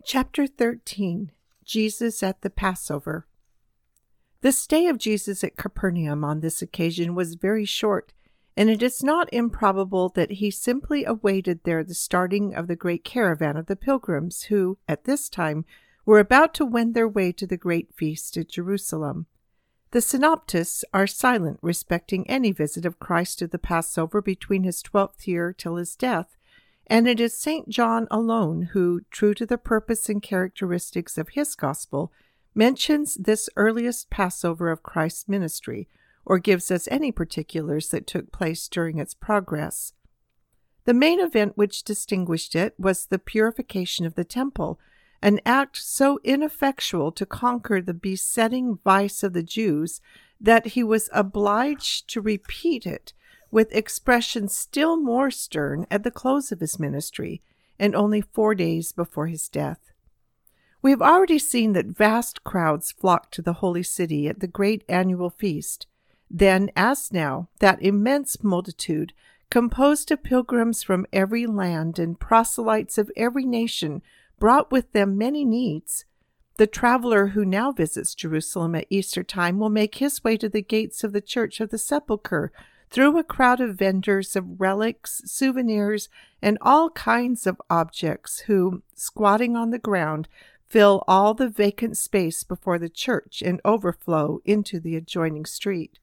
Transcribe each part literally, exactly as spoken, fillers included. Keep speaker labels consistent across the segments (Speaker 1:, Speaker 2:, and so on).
Speaker 1: Chapter thirteen. Jesus at the Passover. The stay of Jesus at Capernaum on this occasion was very short, and it is not improbable that he simply awaited there the starting of the great caravan of the pilgrims who, at this time, were about to wend their way to the great feast at Jerusalem. The synoptists are silent respecting any visit of Christ to the Passover between his twelfth year till his death, and it is Saint John alone who, true to the purpose and characteristics of his gospel, mentions this earliest Passover of Christ's ministry, or gives us any particulars that took place during its progress. The main event which distinguished it was the purification of the temple, an act so ineffectual to conquer the besetting vice of the Jews that he was obliged to repeat it with expressions still more stern at the close of his ministry, and only four days before his death. We have already seen that vast crowds flocked to the holy city at the great annual feast. Then, as now, that immense multitude, composed of pilgrims from every land and proselytes of every nation, brought with them many needs. The traveler who now visits Jerusalem at Easter time will make his way to the gates of the Church of the Sepulchre, through a crowd of vendors of relics, souvenirs, and all kinds of objects who, squatting on the ground, fill all the vacant space before the church and overflow into the adjoining street.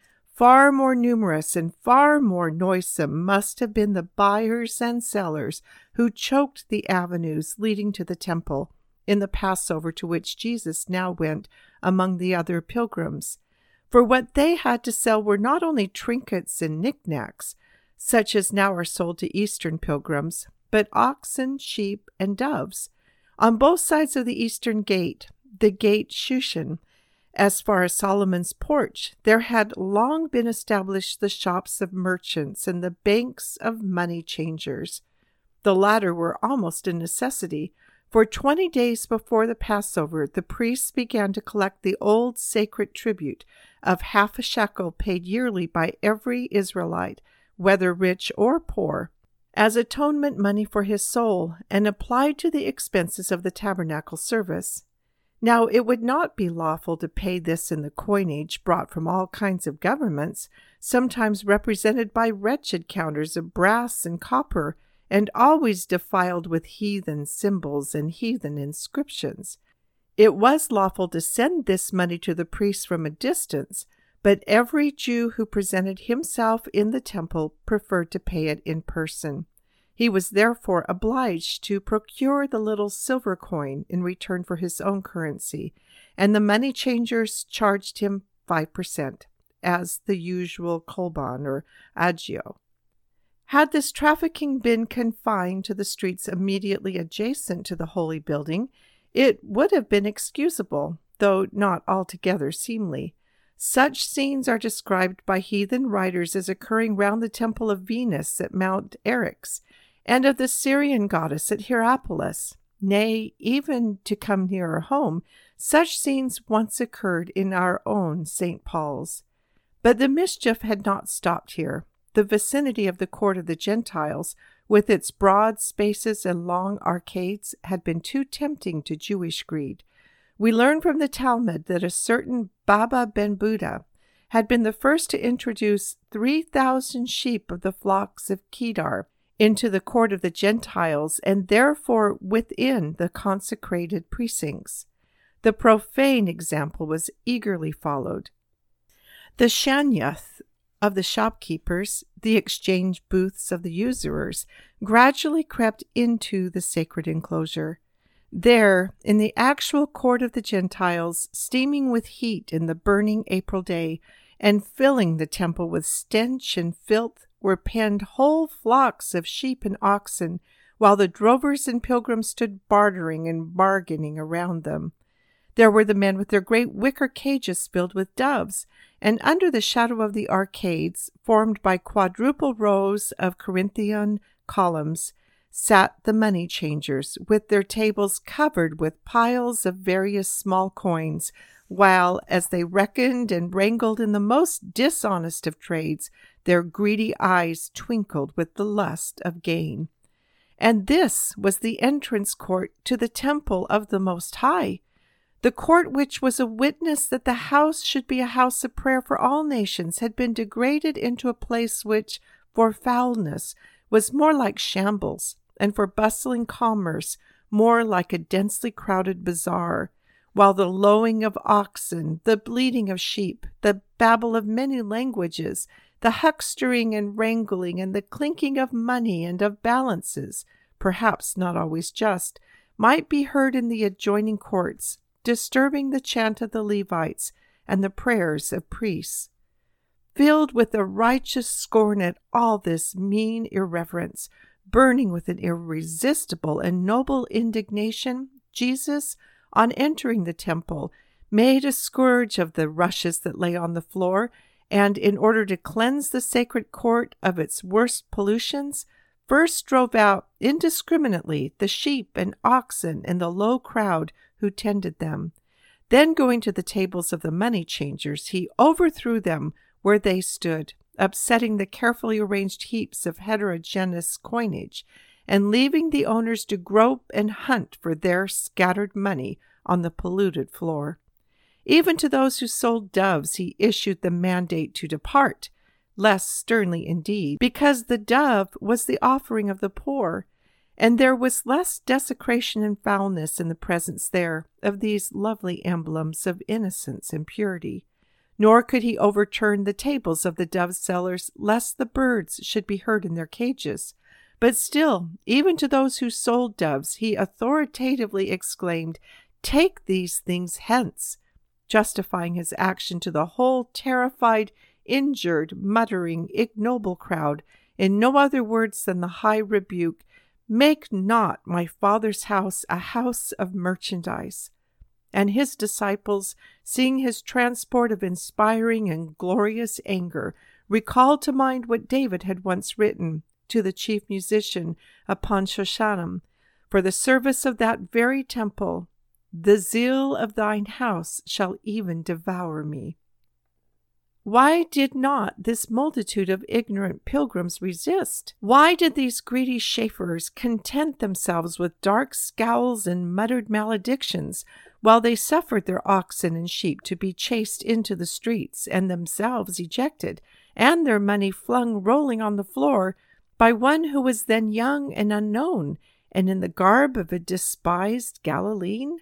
Speaker 1: Far more numerous and far more noisome must have been the buyers and sellers who choked the avenues leading to the temple in the Passover to which Jesus now went among the other pilgrims. For what they had to sell were not only trinkets and knickknacks, such as now are sold to Eastern pilgrims, but oxen, sheep, and doves. On both sides of the eastern gate, the gate Shushan, as far as Solomon's porch, there had long been established the shops of merchants and the banks of money changers. The latter were almost a necessity, for twenty days before the Passover, the priests began to collect the old sacred tribute of half a shekel paid yearly by every Israelite, whether rich or poor, as atonement money for his soul, and applied to the expenses of the tabernacle service. Now it would not be lawful to pay this in the coinage brought from all kinds of governments, sometimes represented by wretched counters of brass and copper, and always defiled with heathen symbols and heathen inscriptions. It was lawful to send this money to the priests from a distance, but every Jew who presented himself in the temple preferred to pay it in person. He was therefore obliged to procure the little silver coin in return for his own currency, and the money changers charged him five per cent, as the usual kolban or agio. Had this trafficking been confined to the streets immediately adjacent to the holy building, it would have been excusable, though not altogether seemly. Such scenes are described by heathen writers as occurring round the temple of Venus at Mount Eryx, and of the Syrian goddess at Hierapolis. Nay, even to come nearer home, such scenes once occurred in our own Saint Paul's. But the mischief had not stopped here. The vicinity of the court of the Gentiles, with its broad spaces and long arcades, had been too tempting to Jewish greed. We learn from the Talmud that a certain Baba ben Buddha had been the first to introduce three thousand sheep of the flocks of Kedar into the court of the Gentiles, and therefore within the consecrated precincts. The profane example was eagerly followed. The shanyath of the shopkeepers, the exchange booths of the usurers, gradually crept into the sacred enclosure. There, in the actual court of the Gentiles, steaming with heat in the burning April day, and filling the temple with stench and filth, were penned whole flocks of sheep and oxen, while the drovers and pilgrims stood bartering and bargaining around them. There were the men with their great wicker cages filled with doves, and under the shadow of the arcades, formed by quadruple rows of Corinthian columns, sat the money changers, with their tables covered with piles of various small coins, while, as they reckoned and wrangled in the most dishonest of trades, their greedy eyes twinkled with the lust of gain. And this was the entrance court to the temple of the Most High, the court which was a witness that the house should be a house of prayer for all nations had been degraded into a place which, for foulness, was more like shambles, and for bustling commerce, more like a densely crowded bazaar, while the lowing of oxen, the bleating of sheep, the babble of many languages, the huckstering and wrangling, and the clinking of money and of balances, perhaps not always just, might be heard in the adjoining courts, disturbing the chant of the Levites and the prayers of priests. Filled with a righteous scorn at all this mean irreverence, burning with an irresistible and noble indignation, Jesus, on entering the temple, made a scourge of the rushes that lay on the floor, and in order to cleanse the sacred court of its worst pollutions, first drove out indiscriminately the sheep and oxen and the low crowd who tended them. Then going to the tables of the money changers, he overthrew them where they stood, upsetting the carefully arranged heaps of heterogeneous coinage, and leaving the owners to grope and hunt for their scattered money on the polluted floor. Even to those who sold doves he issued the mandate to depart, less sternly indeed, because the dove was the offering of the poor, and there was less desecration and foulness in the presence there of these lovely emblems of innocence and purity. Nor could he overturn the tables of the dove sellers, lest the birds should be heard in their cages. But still, even to those who sold doves, he authoritatively exclaimed, "Take these things hence," justifying his action to the whole terrified, injured, muttering, ignoble crowd in no other words than the high rebuke, "Make not my Father's house a house of merchandise." And his disciples, seeing his transport of inspiring and glorious anger, recalled to mind what David had once written to the chief musician upon Shoshanim, "For the service of that very temple, the zeal of thine house shall even devour me." Why did not this multitude of ignorant pilgrims resist? Why did these greedy chauffeurs content themselves with dark scowls and muttered maledictions, while they suffered their oxen and sheep to be chased into the streets and themselves ejected, and their money flung rolling on the floor by one who was then young and unknown, and in the garb of a despised Galilean?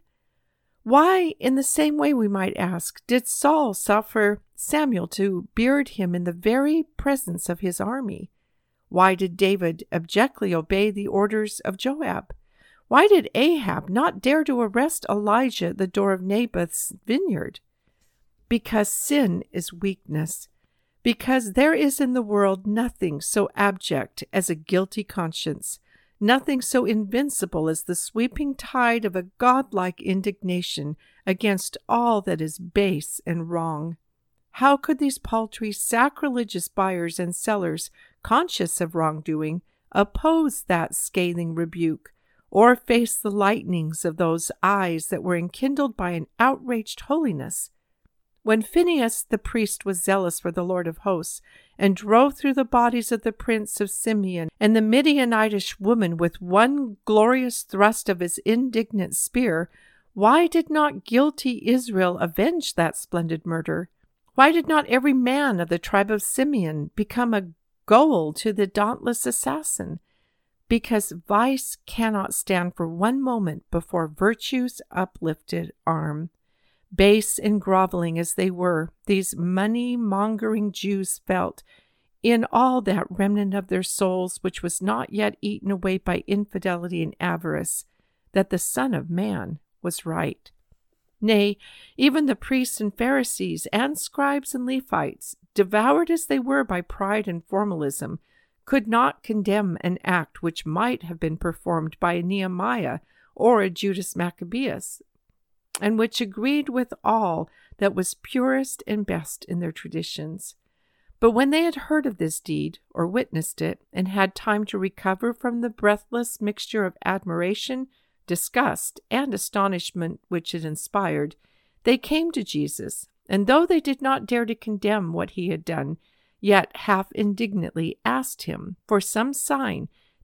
Speaker 1: Why, in the same way we might ask, did Saul suffer Samuel to beard him in the very presence of his army? Why did David abjectly obey the orders of Joab? Why did Ahab not dare to arrest Elijah at the door of Naboth's vineyard? Because sin is weakness. Because there is in the world nothing so abject as a guilty conscience, nothing so invincible as the sweeping tide of a godlike indignation against all that is base and wrong. How could these paltry, sacrilegious buyers and sellers, conscious of wrongdoing, oppose that scathing rebuke, or face the lightnings of those eyes that were enkindled by an outraged holiness? When Phinehas the priest was zealous for the Lord of hosts, and drove through the bodies of the prince of Simeon and the Midianitish woman with one glorious thrust of his indignant spear, why did not guilty Israel avenge that splendid murder? Why did not every man of the tribe of Simeon become a goal to the dauntless assassin? Because vice cannot stand for one moment before virtue's uplifted arm. Base and groveling as they were, these money-mongering Jews felt, in all that remnant of their souls which was not yet eaten away by infidelity and avarice, that the Son of Man was right. Nay, even the priests and Pharisees and scribes and Levites, devoured as they were by pride and formalism, could not condemn an act which might have been performed by a Nehemiah or a Judas Maccabeus, and which agreed with all that was purest and best in their traditions. But when they had heard of this deed, or witnessed it, and had time to recover from the breathless mixture of admiration, disgust, and astonishment which it inspired, they came to Jesus, and though they did not dare to condemn what he had done, yet half indignantly asked him for some sign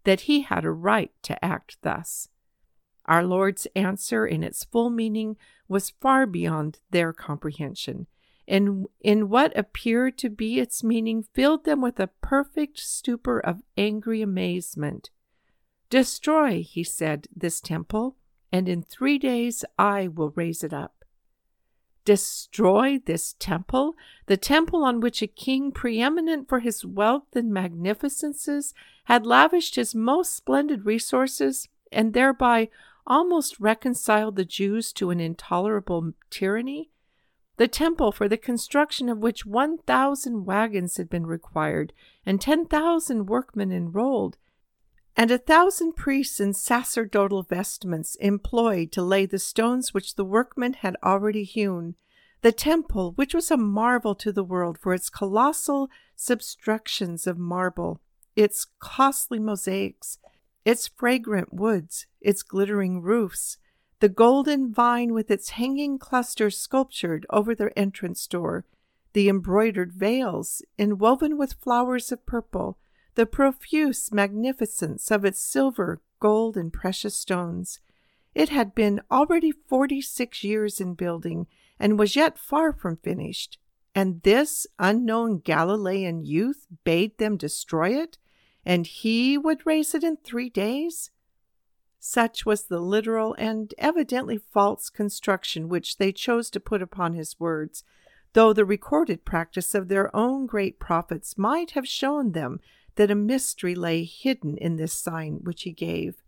Speaker 1: that he had a right to act thus. Our Lord's answer in its full meaning was far beyond their comprehension, and in what appeared to be its meaning filled them with a perfect stupor of angry amazement. "Destroy," he said, "this temple, and in three days I will raise it up." Destroy this temple, the temple on which a king preeminent for his wealth and magnificences had lavished his most splendid resources, and thereby almost reconciled the Jews to an intolerable tyranny? The temple for the construction of which one thousand wagons had been required, and ten thousand workmen enrolled, and a thousand priests in sacerdotal vestments employed to lay the stones which the workmen had already hewn. The temple, which was a marvel to the world for its colossal substructions of marble, its costly mosaics, its fragrant woods, its glittering roofs, the golden vine with its hanging clusters sculptured over the entrance door, the embroidered veils inwoven with flowers of purple, the profuse magnificence of its silver, gold, and precious stones. It had been already forty-six years in building, and was yet far from finished. And this unknown Galilean youth bade them destroy it, and he would raise it in three days? Such was the literal and evidently false construction which they chose to put upon his words, though the recorded practice of their own great prophets might have shown them that a mystery lay hidden in this sign which he gave.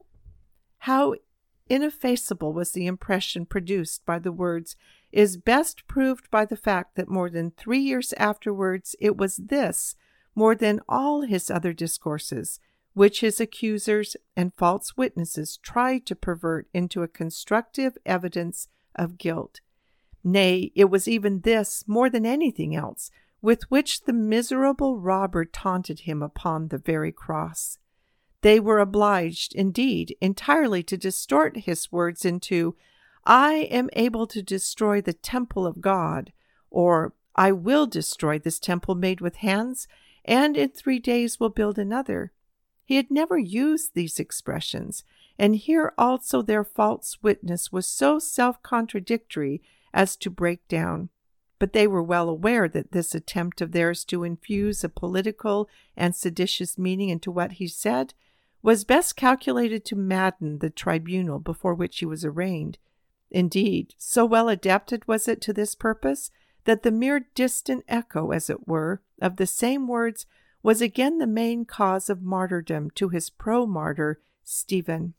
Speaker 1: How ineffaceable was the impression produced by the words is best proved by the fact that more than three years afterwards it was this, more than all his other discourses, which his accusers and false witnesses tried to pervert into a constructive evidence of guilt. Nay, it was even this, more than anything else, with which the miserable robber taunted him upon the very cross. They were obliged, indeed, entirely to distort his words into, "I am able to destroy the temple of God," or "I will destroy this temple made with hands, and in three days will build another." He had never used these expressions, and here also their false witness was so self-contradictory as to break down. But they were well aware that this attempt of theirs to infuse a political and seditious meaning into what he said was best calculated to madden the tribunal before which he was arraigned. Indeed, so well adapted was it to this purpose that the mere distant echo, as it were, of the same words was again the main cause of martyrdom to his pro-martyr Stephen.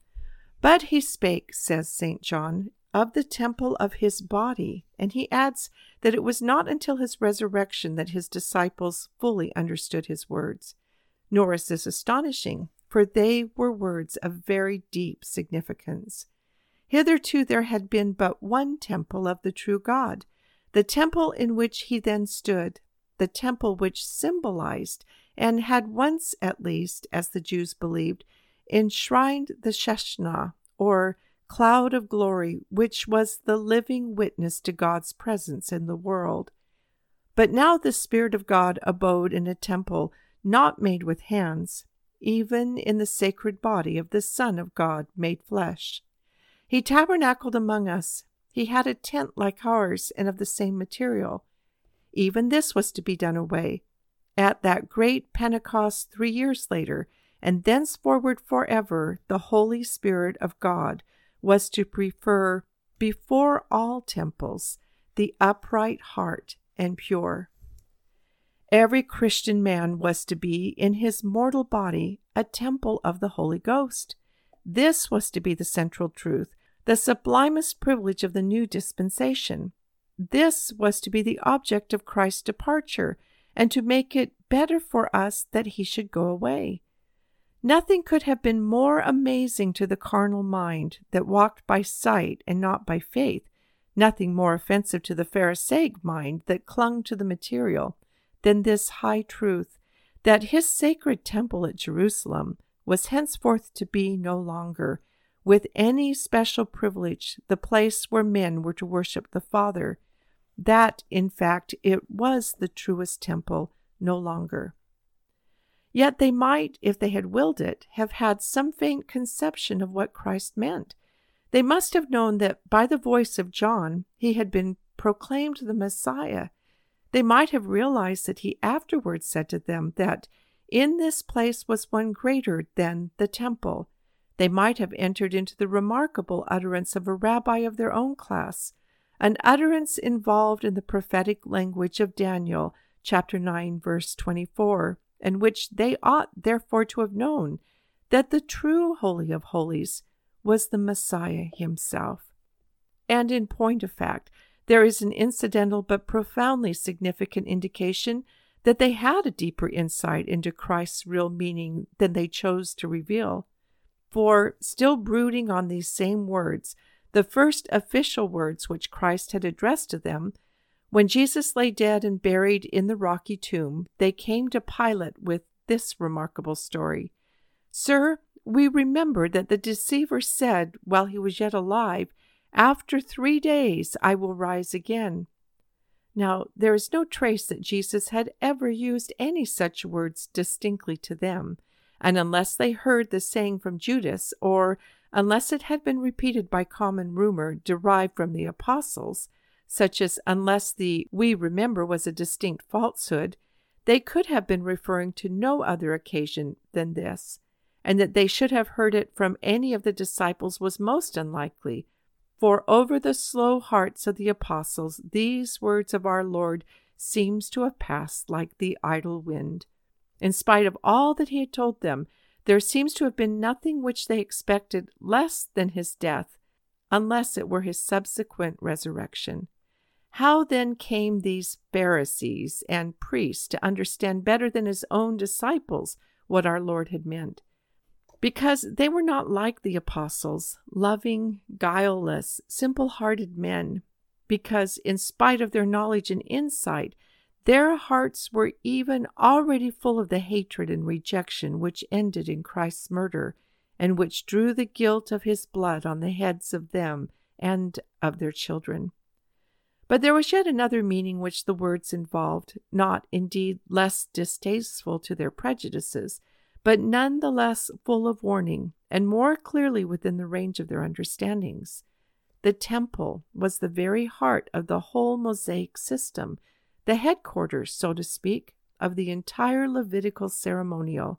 Speaker 1: But he spake, says Saint John, of the temple of his body, and he adds that it was not until his resurrection that his disciples fully understood his words. Nor is this astonishing, for they were words of very deep significance. Hitherto there had been but one temple of the true God, the temple in which he then stood, the temple which symbolized, and had once at least, as the Jews believed, enshrined the Shechinah, or cloud of glory, which was the living witness to God's presence in the world. But now the Spirit of God abode in a temple not made with hands, even in the sacred body of the Son of God made flesh. He tabernacled among us. He had a tent like ours and of the same material. Even this was to be done away at that great Pentecost three years later, and thenceforward forever the Holy Spirit of God was to prefer before all temples the upright heart and pure. Every Christian man was to be in his mortal body a temple of the Holy Ghost. This was to be the central truth, the sublimest privilege of the new dispensation. This was to be the object of Christ's departure, and to make it better for us that he should go away. Nothing could have been more amazing to the carnal mind that walked by sight and not by faith, nothing more offensive to the Pharisaic mind that clung to the material, than this high truth, that his sacred temple at Jerusalem was henceforth to be no longer, with any special privilege, the place where men were to worship the Father, that, in fact, it was the truest temple no longer. Yet they might, if they had willed it, have had some faint conception of what Christ meant. They must have known that by the voice of John he had been proclaimed the Messiah. They might have realized that he afterwards said to them that in this place was one greater than the temple. They might have entered into the remarkable utterance of a rabbi of their own class, an utterance involved in the prophetic language of Daniel, chapter nine, verse twenty-four, in which they ought therefore to have known that the true Holy of Holies was the Messiah himself. And in point of fact, there is an incidental but profoundly significant indication that they had a deeper insight into Christ's real meaning than they chose to reveal. For, still brooding on these same words, the first official words which Christ had addressed to them, when Jesus lay dead and buried in the rocky tomb, they came to Pilate with this remarkable story. "Sir, we remember that the deceiver said, while he was yet alive, 'After three days I will rise again.'" Now, there is no trace that Jesus had ever used any such words distinctly to them, and unless they heard the saying from Judas, or unless it had been repeated by common rumor derived from the apostles, such as unless the "we remember" was a distinct falsehood, they could have been referring to no other occasion than this, and that they should have heard it from any of the disciples was most unlikely, for over the slow hearts of the apostles these words of our Lord seems to have passed like the idle wind. In spite of all that he had told them, there seems to have been nothing which they expected less than his death, unless it were his subsequent resurrection. How then came these Pharisees and priests to understand better than his own disciples what our Lord had meant? Because they were not like the apostles, loving, guileless, simple-hearted men. Because, in spite of their knowledge and insight, their hearts were even already full of the hatred and rejection which ended in Christ's murder, and which drew the guilt of his blood on the heads of them and of their children. But there was yet another meaning which the words involved, not indeed less distasteful to their prejudices, but none the less full of warning, and more clearly within the range of their understandings. The temple was the very heart of the whole Mosaic system, the headquarters, so to speak, of the entire Levitical ceremonial.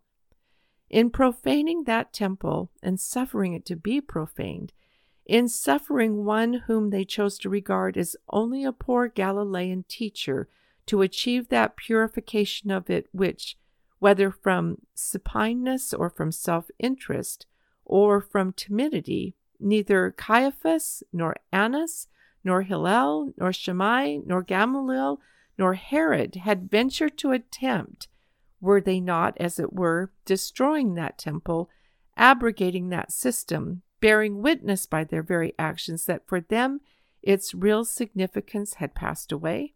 Speaker 1: In profaning that temple and suffering it to be profaned, in suffering one whom they chose to regard as only a poor Galilean teacher to achieve that purification of it which, whether from supineness or from self-interest or from timidity, neither Caiaphas, nor Annas, nor Hillel, nor Shammai, nor Gamaliel, nor Herod had ventured to attempt, were they not, as it were, destroying that temple, abrogating that system, bearing witness by their very actions that for them its real significance had passed away?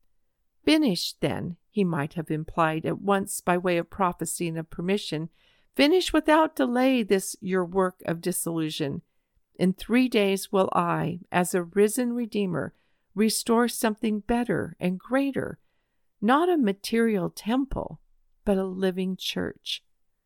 Speaker 1: "Finish, then," he might have implied at once by way of prophecy and of permission, "finish without delay this your work of disillusion. In three days will I, as a risen Redeemer, restore something better and greater, not a material temple, but a living church."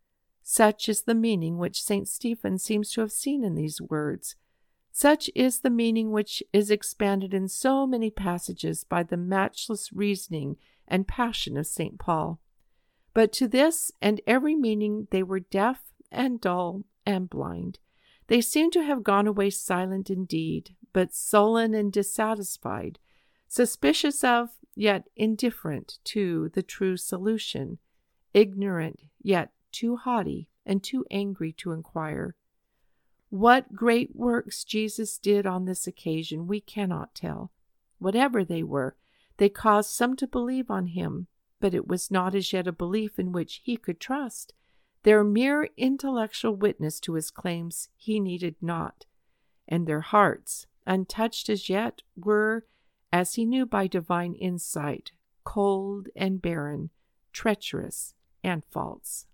Speaker 1: Such is the meaning which Saint Stephen seems to have seen in these words. Such is the meaning which is expanded in so many passages by the matchless reasoning and passion of Saint Paul. But to this and every meaning they were deaf and dull and blind. They seem to have gone away silent indeed, but sullen and dissatisfied, suspicious of, yet indifferent to, the true solution, ignorant, yet too haughty and too angry to inquire. What great works Jesus did on this occasion we cannot tell. Whatever they were, they caused some to believe on him, but it was not as yet a belief in which he could trust. Their mere intellectual witness to his claims he needed not, and their hearts, untouched as yet, were, as he knew by divine insight, cold and barren, treacherous and false.